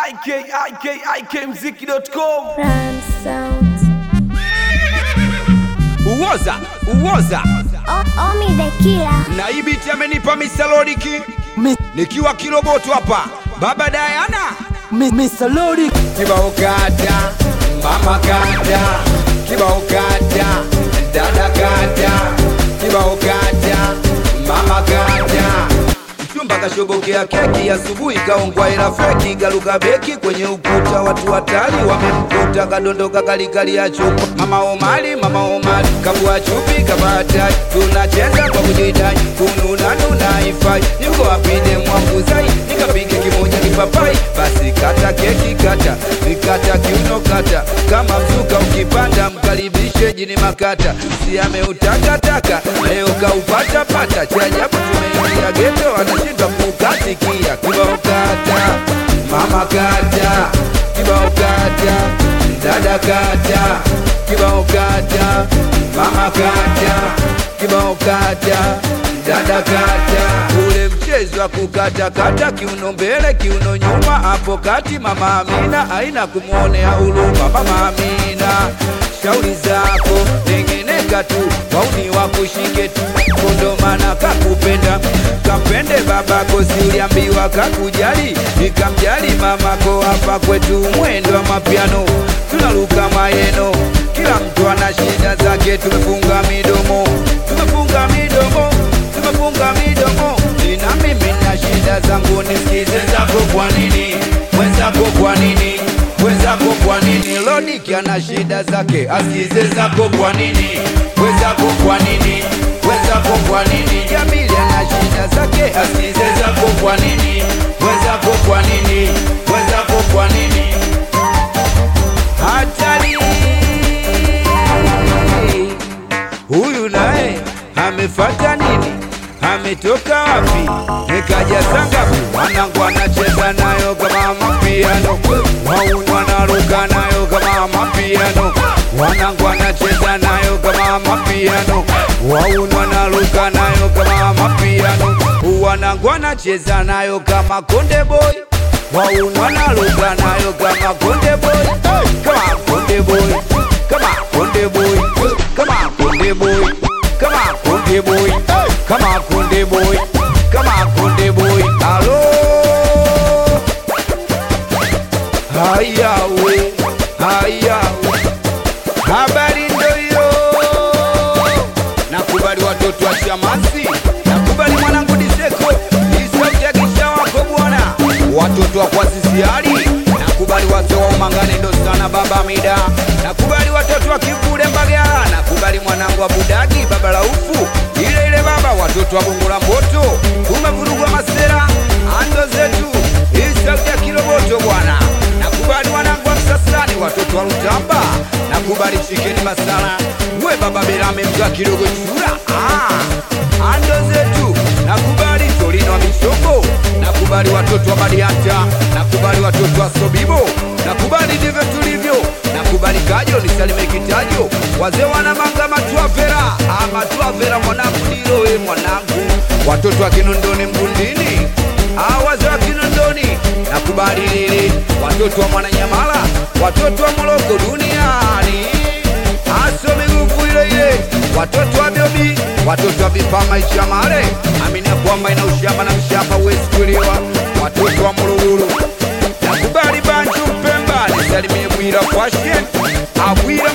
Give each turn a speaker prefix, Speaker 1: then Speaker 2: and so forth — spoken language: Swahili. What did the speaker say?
Speaker 1: ikmziki.com.
Speaker 2: Rhyme sounds.
Speaker 3: Uwoza
Speaker 2: Omi the killer.
Speaker 3: na ibiti amenipa misalodiki nikiwa Kiloboto hapa baba Diana
Speaker 1: Mr. Lodi
Speaker 3: kibao kata mama kata kibao kata dada kata kibao kata mama kata mchumba kashobokea keki asubuhi kaongwa ila feki galuka beki kwenye ukuta watu watali wamemkuta kadondoka kalikali ya chupa mama Omari kabua chupi kabata tunacheza kwa kujidai kununa ifai niko apinde mwanguzai nikapige kimoja kipapai basi kata keki kata nikata kiuno kata kama mzuka ukipanda mkaribishe jini makata si ameutakataka leo kaupata pata cha ajabu tumeingia geto anashindwa kukatikia kibao kata mama kata kibao kata dada kata kibao kata mama kata kibao kata dada kata ule mchezo wa kukata kata kiuno mbele kiuno nyuma hapo kati mama Amina haina kumuonea huruma mama Amina shauri zako tengeneka tu wauni wakushike tu kondomana kakupenda kapende babako si uliambiwa kakujali nikamjali mamako hapa kwetu mwendo wa mapiano tunaruka mayeno kila mtu ana shida zake tumefunga midomo nina mimi na shida zangu nisikize zako kwa nini mwenzako kwa nini mwenzako kwa nini Lodiki ana shida zake asikize zako kwa nini mwenzako kwa nini mwenzako kwa nini Jamili ana shida zake asikize zako kwa nini mwenzako kwa nini mwenzako kwa nini hatari huyu naye amefata nini ametoka wapi nikaja sangapi wanangu anacheza nayo kama mapiano waunu wanaruka nayo kama mapiano wanangu anacheza nayo kama mapiano waunu wanaruka nayo kama mapiano wanangu anacheza nayo kama Konde Boy waunu wanaruka nayo kama Konde Boy kama Konde Boy kama Konde Boy kama Konde Boy kama Konde Boy kama Konde Boy kama Konde Boy alo hayawe habari ndo hiyo nakubali watoto wa Chamasi nakubali mwanangu Diseko isaujakisha wako bwana watoto wa kwa Sisiari nakubali wazee wa Umangane ndo sana baba Mida nakubali watoto wa Kivule Mbagala nakubali mwanangu wa Budagi baba Laufu ile baba watoto wa Bongo la Mboto tumevurugwa masera ando zetu isauja Kiloboto bwana nakubali wanangu wa Msasani watoto wa Lutamba nakubali Chikeni Masala we baba Berame mga kidogo chura ando zetu nakubali Torino wa Mishoko nakubali watoto wa Badianta nakubali watoto wa Sobibo nakubali ndivyo tulivyo nakubali Kajo nisalime kitajo wazee wana manga matuavera matuavera mwanangu nilo mwanangu watoto wa Kinondoni Mbundini wazee wa Kinondoni nakubali lili watoto wa Mwananyamala watoto wa Moroko duniani aso migufu ile watoto wa Biobi watoto wa Vipama Ishamare amini ya kwamba ina ushamba na mshamba uwezi kuliwa watoto wa Morogoro nakubali Banju Pemba nisalimie Bwira Fashion Abwira